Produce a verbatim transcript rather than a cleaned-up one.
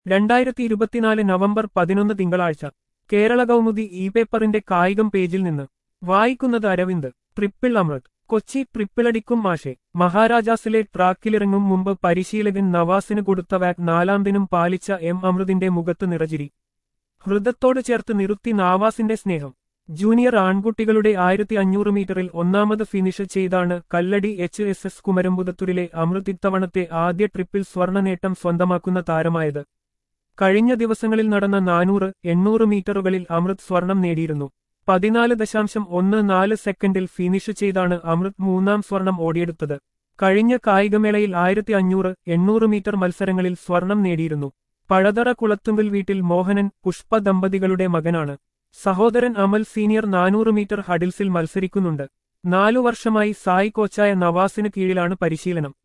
രണ്ടായിരത്തി ഇരുപത്തിനാല് നവംബർ പതിനൊന്ന് തിങ്കളാഴ്ച കേരള കൗമുദി ഇ പേപ്പറിന്റെ കായികം പേജിൽ നിന്ന് വായിക്കുന്നത് അരവിന്ദ്. ട്രിപ്പിൾ അമൃത് കൊച്ചി ട്രിപ്പിളടിക്കും മാഷെ. മഹാരാജാസിലെ ട്രാക്കിലിറങ്ങും മുമ്പ് പരിശീലകൻ നവാസിന് കൊടുത്ത വാക് നാലാം ദിനം പാലിച്ച എം അമൃതിന്റെ മുഖത്ത് നിറചിരി. ഹൃദത്തോട് ചേർത്ത് നിർത്തി നവാസിന്റെ സ്നേഹം. ജൂനിയർ ആൺകുട്ടികളുടെ ആയിരത്തി അഞ്ഞൂറ് മീറ്ററിൽ ഒന്നാമത് ഫിനിഷ് ചെയ്താണ് കല്ലടി എച്ച് എസ് എസ് കുമരമ്പുതത്തൂരിലെ അമൃത് ഇത്തവണത്തെ ആദ്യ ട്രിപ്പിൽ സ്വർണ്ണ നേട്ടം സ്വന്തമാക്കുന്ന താരമായത്. കഴിഞ്ഞ ദിവസങ്ങളിൽ നടന്ന നാനൂറ് എണ്ണൂറ് മീറ്ററുകളിൽ അമൃത് സ്വർണം നേടിയിരുന്നു. പതിനാല് ദശാംശം ഒന്ന് നാല് സെക്കൻഡിൽ ഫിനിഷ് ചെയ്താണ് അമൃത് മൂന്നാം സ്വർണം ഓടിയെടുത്തത്. കഴിഞ്ഞ കായികമേളയിൽ ആയിരത്തി അഞ്ഞൂറ് എണ്ണൂറ് മീറ്റർ മത്സരങ്ങളിൽ സ്വർണം നേടിയിരുന്നു. പഴതറ കുളത്തുങ്കൽ വീട്ടിൽ മോഹനൻ പുഷ്പ ദമ്പതികളുടെ മകനാണ്. സഹോദരൻ അമൽ സീനിയർ നാനൂറ് മീറ്റർ ഹഡിൽസിൽ മത്സരിക്കുന്നുണ്ട്. നാലു വർഷമായി സായി കോച്ചായ നവാസിന് കീഴിലാണ് പരിശീലനം.